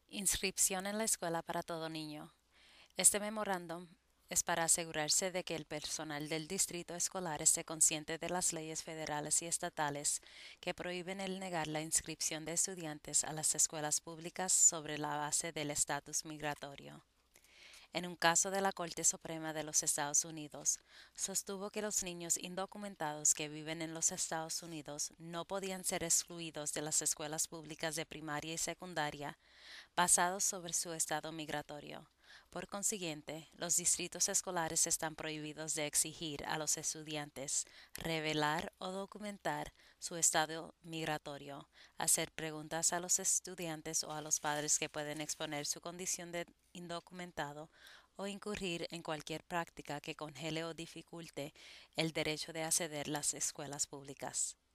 Inscripción en la escuela para todo niño. Este memorándum es para asegurarse de que el personal del distrito escolar esté consciente de las leyes federales y estatales que prohíben el negar la inscripción de estudiantes a las escuelas públicas sobre la base del estatus migratorio. En un caso de la Corte Suprema de los Estados Unidos, sostuvo que los niños indocumentados que viven en los Estados Unidos no podían ser excluidos de las escuelas públicas de primaria y secundaria basados sobre su estado migratorio. Por consiguiente, los distritos escolares están prohibidos de exigir a los estudiantes revelar o documentar su estado migratorio, hacer preguntas a los estudiantes o a los padres que pueden exponer su condición de indocumentado o incurrir en cualquier práctica que congele o dificulte el derecho de acceder a las escuelas públicas.